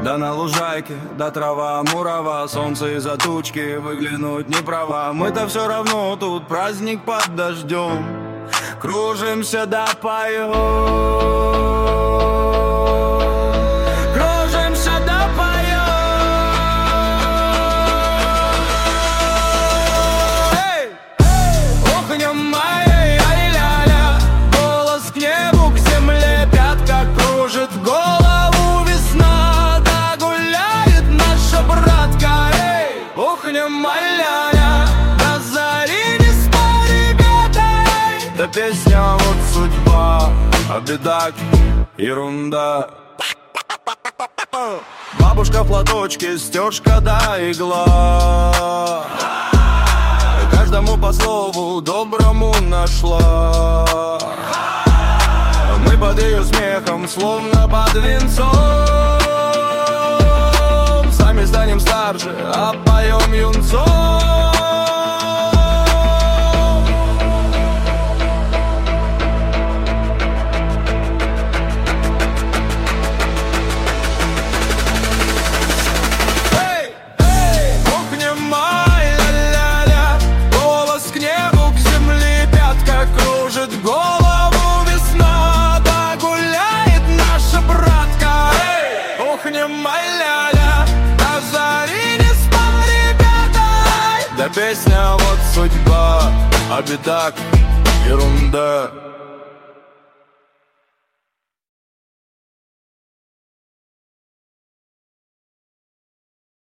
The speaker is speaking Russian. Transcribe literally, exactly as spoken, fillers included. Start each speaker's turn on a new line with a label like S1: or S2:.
S1: Да на лужайке, да трава мурава, солнце из-за тучки, выглянуть не права. Мы-то все равно тут праздник под дождем, кружимся да поем. Кружимся да поем. Эй! Охнем моей, ай-ля-ля, голос к небу, к земле, пятка кружит голову весна, да гуляет наша братка. Эй! Охнем, ай-ля-ля, до зари не спай, ребята. Эй! Да песня вот судьба, а беда ерунда. Бабушка в платочке, стежка да игла, каждому по слову доброму нашла. Мы под ее смехом, словно под венцом, сами станем старше, а поем юнцом. Голову весна, да гуляет наша братка. Эй! Охнем, ай-ля-ля, до зари не спал, ребята. Да песня вот судьба, а беда ерунда.